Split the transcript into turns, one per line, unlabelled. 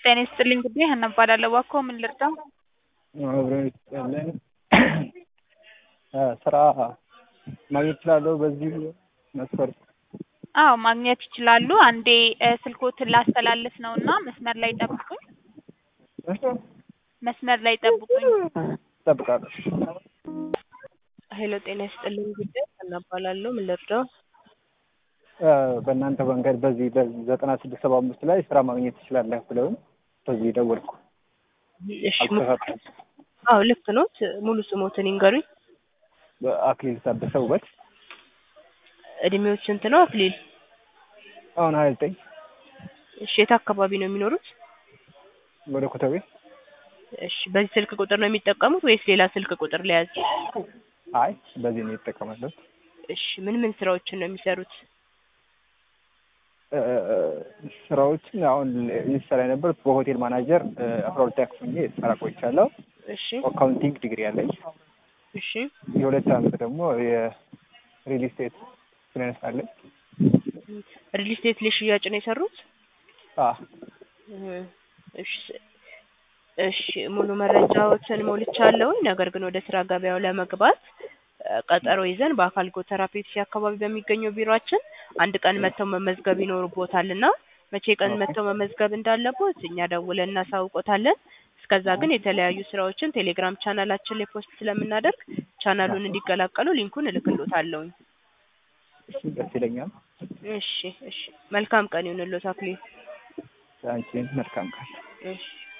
ጤና ይስጥልኝ ጉዳይ ሀና እባላለሁ። እባክዎ ምን ልርዳው?
አብረን ያለን ስራ ማግኘት እችላለሁ በዚህ መስፈርት?
አዎ ማግኘት ይችላሉ። አንዴ ስልክዎትን ላስተላልፍ ነውና መስመር ላይ ጠብቁኝ። መስመር ላይ ጠብቁኝ።
እጠብቃለሁ።
ሄሎ ጤና ይስጥልኝ ጉዳይ ሀና እባላለሁ። ምን ልርዳው?
በእናንተ መንገድ በዚህ በ9675 ላይ ስራ ማግኘት ትችላለህ ብለውኝ በዚህ ደወልኩ።
እሺ
አልተሳሳትኩም?
አዎ ልክ ኖት። ሙሉ ስሞትን ይንገሩኝ።
አክሊል ታደሰ ውበት።
እድሜው ስንት ነው አክሊል?
አሁን 29።
እሺ የት አካባቢ ነው የሚኖሩት?
ወደ ኮተቤ።
እሺ በዚህ ስልክ ቁጥር ነው የሚጠቀሙት ወይስ ሌላ ስልክ ቁጥር ለያዝ?
አይ በዚህ ነው የተጠቀመለት።
እሺ ምን ስራዎችን ነው የሚሰሩት?
ስራዎችን አሁን እየሰራ የነበሩት በሆቴል ማናጀር 12 ክፍል ሆኜ ስራ ቆይቻለሁ።
እሺ
አካውንቲንግ ዲግሪ አለኝ።
እሺ
የሁለት ዓመት ደግሞ የሪል ስቴት ፋይናንስ አለኝ።
ሪል ስቴት ላይ ሽያጭ ነው የሰሩት? እሺ እሺ ሙሉ መረጃዎችን ሞልቻለሁ። ነገር ግን ወደ ስራ ገበያው ለመግባት ቀጠሮ ይዘን በአካል ጎተራ ፔፕሲ አካባቢ በሚገኘው ቢሮአችን አንድ ቀን መተው መመዝገብ ይኖርቦታልና መቼ ቀን መተው መመዝገብ እንዳለቦት እኛ ደውለን እናሳውቆታለን። እስከዛ ግን የተለያዩ ስራዎችን ቴሌግራም ቻናላችን ላይ ፖስት ስለምናደርግ ቻናሉን እንዲቀላቀሉ ሊንኩን እልክልዎታለሁ።
እሺ ደስ ይለኛል።
እሺ መልካም ቀን ይሁንልዎት አክሊል።
አንቺ መልካም ቀን።
እሺ